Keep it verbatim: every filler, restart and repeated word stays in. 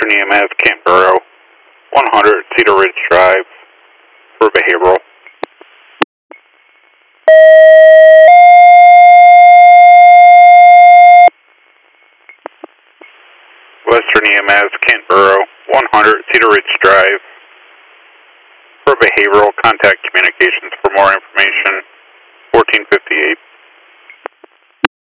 Western E M S, Kentboro, one hundred Cedar Ridge Drive for behavioral. Western E M S, Kentboro, one hundred Cedar Ridge Drive for behavioral. Contact communications for more information, fourteen fifty-eight.